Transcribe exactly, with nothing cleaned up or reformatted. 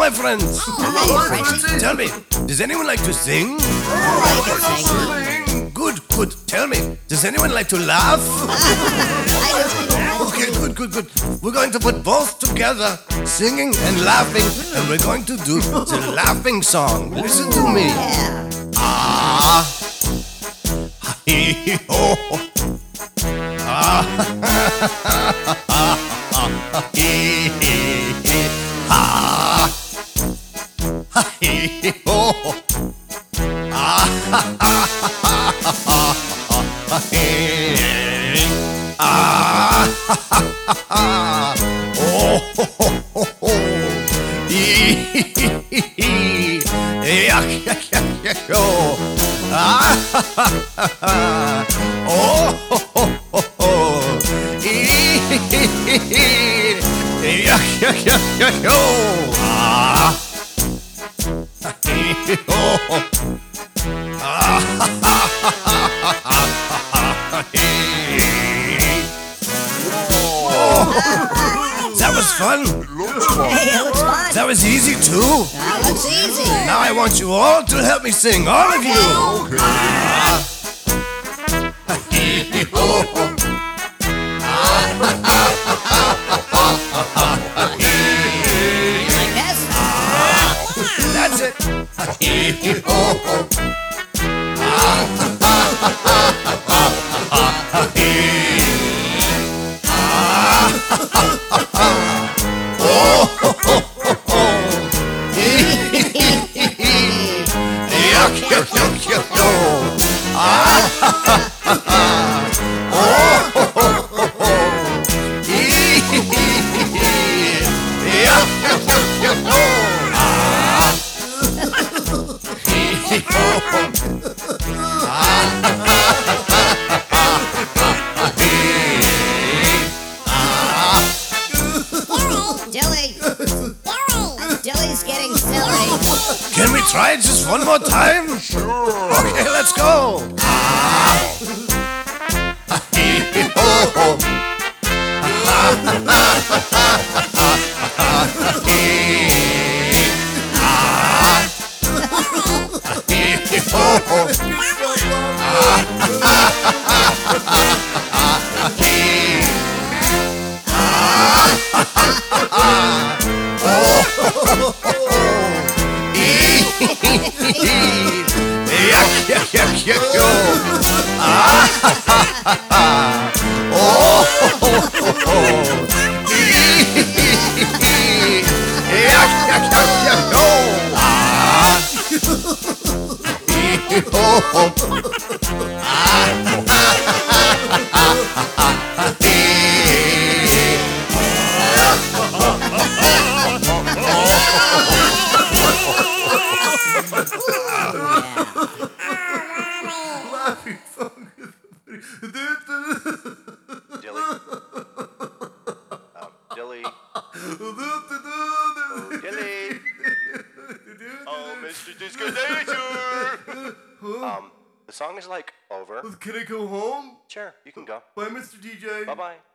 my friends. Hello, Frenchie. Tell me, does anyone like to sing? I can sing. Good, good. Tell me, does anyone like to laugh? I do. Okay, good, good, good. We're going to put both together, singing and laughing, and we're going to do the laughing song. Listen to me. Yeah. Ah, hee ho, ah, hee hee ha, hee ho, ah, hee ah, oh, ho, ho, ho, hee hee yak yak yak yak yo. Ah, oh, ho, ho, ho, ho. Ee, yak, yak, yak, yak, yo. Ah, ee, oh, oh. Ah, ee. Oh, that was fun. Hey, it looks fun. That was easy too. That looks easy. Now I want you all to help me sing, all of you. Ah. Hee ho ho. Like this? That's it. Hee ho ho. Oh ho ho ho. Yuck yuck yuck yuck yo. Ah. Oh ho ho ho ho. Yuck yuck yuck yuck yo. Ah. Hee ho ho. Dilly. Dilly's getting silly. Can we try it just one more time? Sure. Okay, let's go. Ah. Hee ho ho. Hee. Ah. Hee ho ho. Hee. Yak yak yak yak yo. Ah. Oh ho ho ho. Yak yak yak yak yo. Ah. Ho ho. Ah. Laughing song. Dilly. Um, Dilly. Oh, Dilly. Oh, Mister Disco Danger. Um, the song is like over. Can I go home? Sure, you can go. Bye, Mister D J. Bye bye.